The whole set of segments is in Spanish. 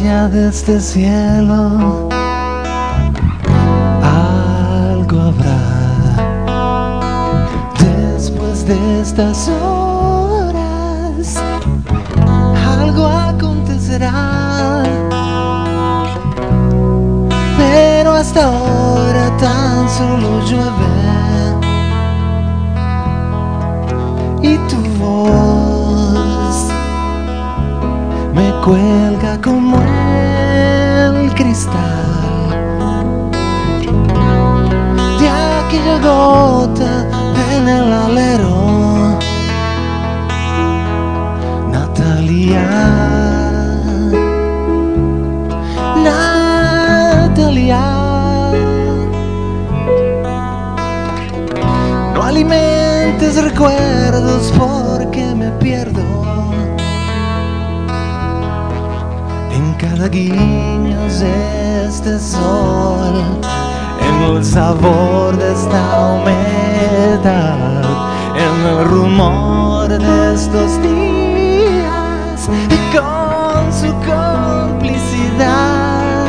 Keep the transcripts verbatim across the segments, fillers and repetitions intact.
allá de este cielo algo habrá. Después de estas horas algo acontecerá, pero hasta ahora tan solo llueve y tu voz me cuelga como el cristal de aquella gota en el alero. Natalia, Natalia, no alimentes recuerdos porque me pierdo en cada guiño de este sol, en el sabor de esta humedad, en el rumor de estos días y con su complicidad.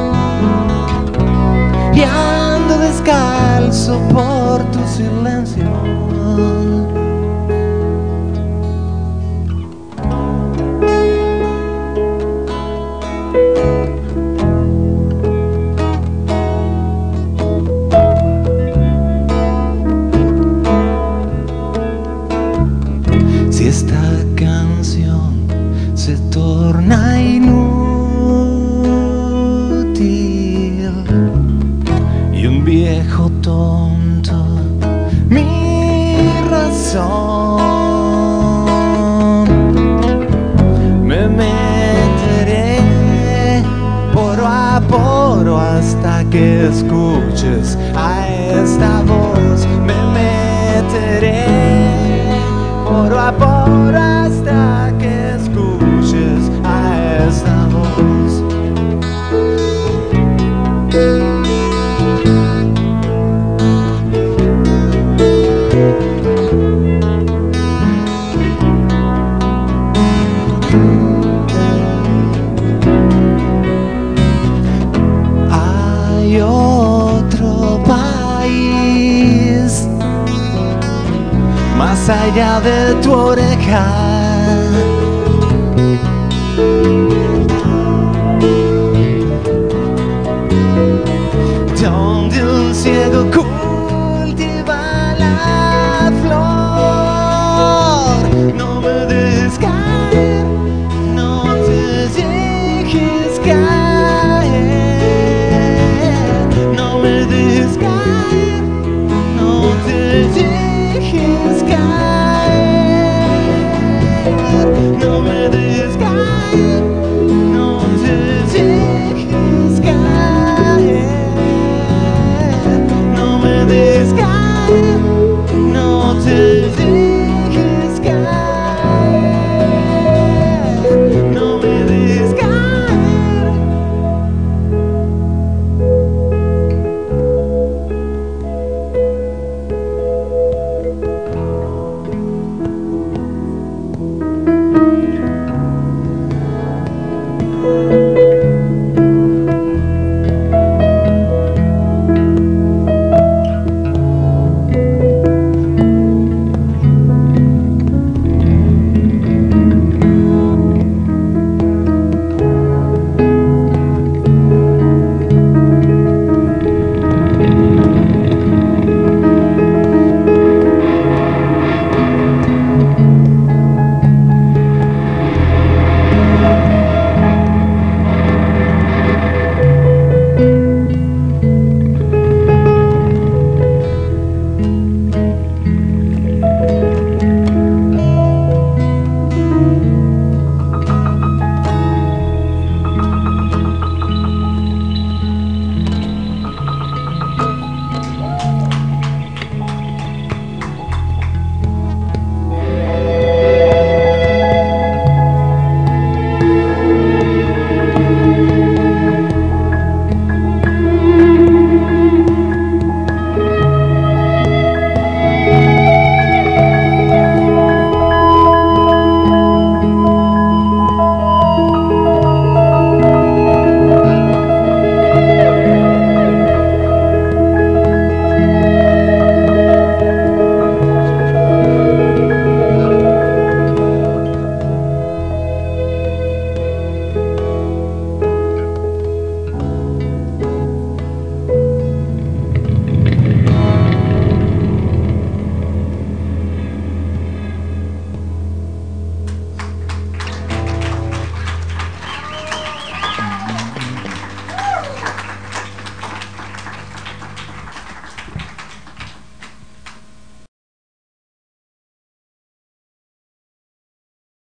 Y ando descalzo por tu silencio. Si esta canción se torna inútil y un viejo tonto mi razón, me meteré poro a poro hasta que escuches a esta voz. Me meteré poro a poro hasta que escuches a esta voz. Hay otro país más allá de tu oreja, donde un ciego cultiva la flor. No me dejes caer, no te dejes caer, no me dejes caer, no te dejes caer.